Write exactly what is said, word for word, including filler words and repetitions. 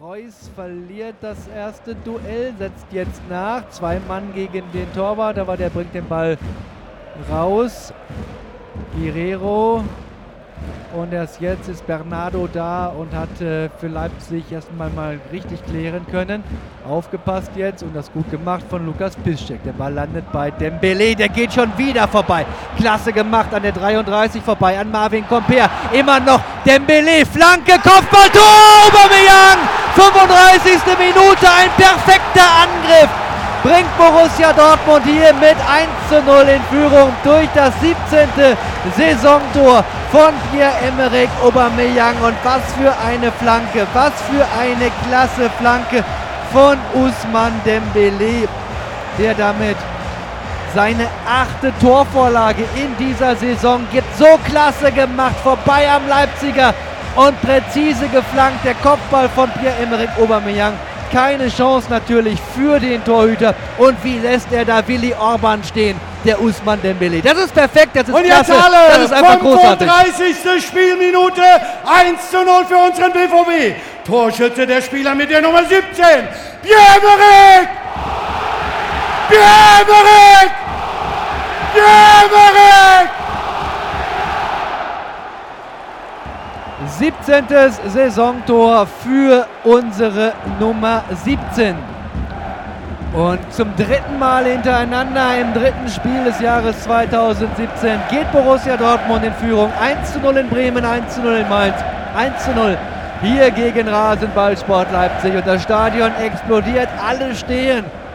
Reus verliert das erste Duell, setzt jetzt nach. Zwei Mann gegen den Torwart, aber der bringt den Ball raus. Guerrero. Und erst jetzt ist Bernardo da und hat äh, für Leipzig erstmal mal richtig klären können. Aufgepasst jetzt und das gut gemacht von Lukas Piszczek. Der Ball landet bei Dembélé, der geht schon wieder vorbei. Klasse gemacht an der dreiunddreißig vorbei, an Marvin Comper. Immer noch Dembélé, Flanke, Kopfballtor, Aubameyang! fünfunddreißigste Minute, ein perfekter Angriff. Bringt Borussia Dortmund hier mit eins zu null in Führung durch das siebzehnte Saisontor von Pierre-Emerick Aubameyang. Und was für eine Flanke, was für eine klasse Flanke von Ousmane Dembélé, der damit seine achte Torvorlage in dieser Saison gibt. So klasse gemacht, vorbei am Leipziger und präzise geflankt. Der Kopfball von Pierre-Emerick Aubameyang. Keine Chance natürlich für den Torhüter. Und wie lässt er da Willi Orban stehen, der Ousmane Dembélé. Das ist perfekt, das ist und klasse, jetzt alle, das ist einfach großartig. fünfunddreißigste Spielminute, eins zu null für unseren B V B. Torschütze der Spieler mit der Nummer siebzehn, Pierre-Emerick! Pierre-Emerick! Pierre-Emerick! siebzehntes Saisontor für unsere Nummer siebzehn. Und zum dritten Mal hintereinander im dritten Spiel des Jahres zweitausendsiebzehn geht Borussia Dortmund in Führung. eins zu null in Bremen, eins zu null in Mainz, eins zu null hier gegen Rasenballsport Leipzig. Und das Stadion explodiert, alle stehen